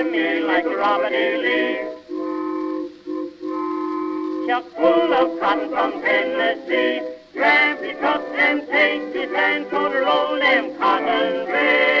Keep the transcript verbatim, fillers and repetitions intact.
me like Robert E. Lee. Chuck full of cotton from Tennessee, grab the truck and take his land, so to roll them cotton dreads.